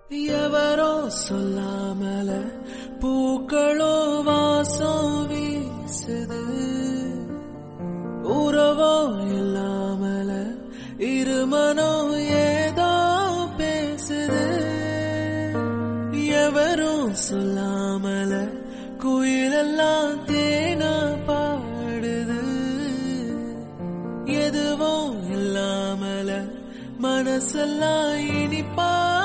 எவரோ சொல்லாமல பூக்களோ வாசம் வீசுது. உறவோ இல்லாமல இருமனோ ஏதோ பேசுது. எவரும் சொல்லாமல குயிலெல்லாம் தேனா பாடுது. எதுவும் இல்லாமல மனசெல்லாம் இனிப்பா